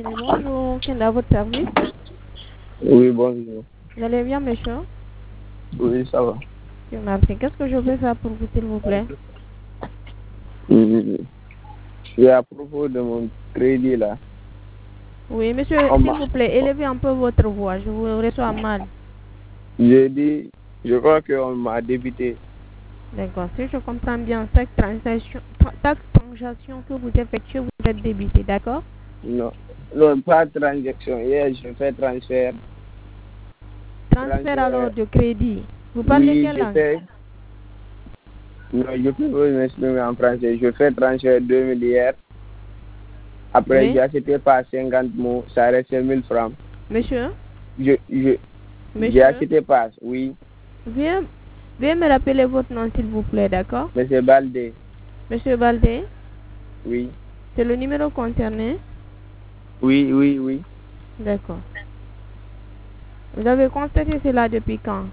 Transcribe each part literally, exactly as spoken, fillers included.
Guinée. Bonjour, qui est à votre service? Oui, bonjour. Vous allez bien, monsieur? Oui, ça va. Merci. Qu'est-ce que je peux faire pour vous, s'il vous plaît? Mmh. C'est à propos de mon crédit là. Oui, monsieur, On s'il m'a- vous plaît, élevez un peu votre voix. Je vous reçois mal. J'ai dit, je crois qu'on m'a débité. D'accord. Si je comprends bien, chaque transaction, tra- chaque transaction que vous effectuez, vous êtes débité, d'accord? Non, non, pas transaction. Hier, je fais transfert. Transfert alors de crédit. Vous parlez Oui, quelle je langue? fais. Non, je peux pas m'exprimer en français. Je fais transfert deux mille hier. Après, Oui. j'ai acheté par cinquante mots. Ça reste mille francs. Monsieur? Je, je, j'ai Monsieur? acheté par, oui, Veuillez, veuillez me rappeler votre nom, s'il vous plaît, d'accord? Monsieur Baldé. Monsieur Baldé, Oui, c'est le numéro concerné? oui, oui, oui. D'accord. Vous avez constaté cela depuis quand?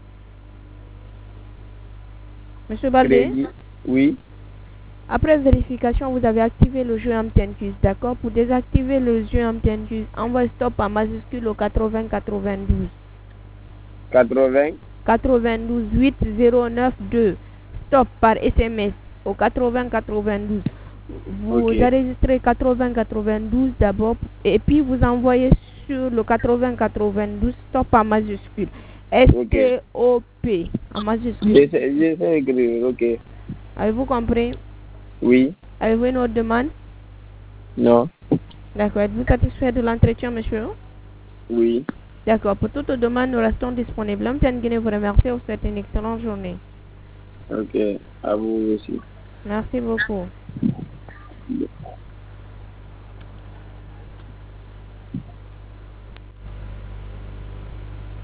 Monsieur Baldé, Crédit, oui. après vérification, vous avez activé le jeu M T N Q, d'accord? Pour désactiver le jeu M T N Q, envoie stop en majuscule au quatre-vingts quatre-vingt-douze. quatre-vingts. quatre-vingt-douze huit zéro neuf deux. Stop par S M S au quatre-vingts quatre-vingt-douze. Vous Ok, enregistrez quatre-vingts quatre-vingt-douze d'abord et puis vous envoyez sur le quatre-vingts quatre-vingt-douze stop en majuscule. S ok. T O P en majuscule. J'essaie j'essaie d'écrire, ok. Avez-vous compris? Oui, Avez-vous une autre demande? non, D'accord. Êtes-vous satisfait de l'entretien, monsieur? oui. D'accord. Pour toute demande, nous restons disponibles. M T N Guinée vous remercie. Vous souhaite une excellente journée. Ok, à vous aussi. Merci beaucoup.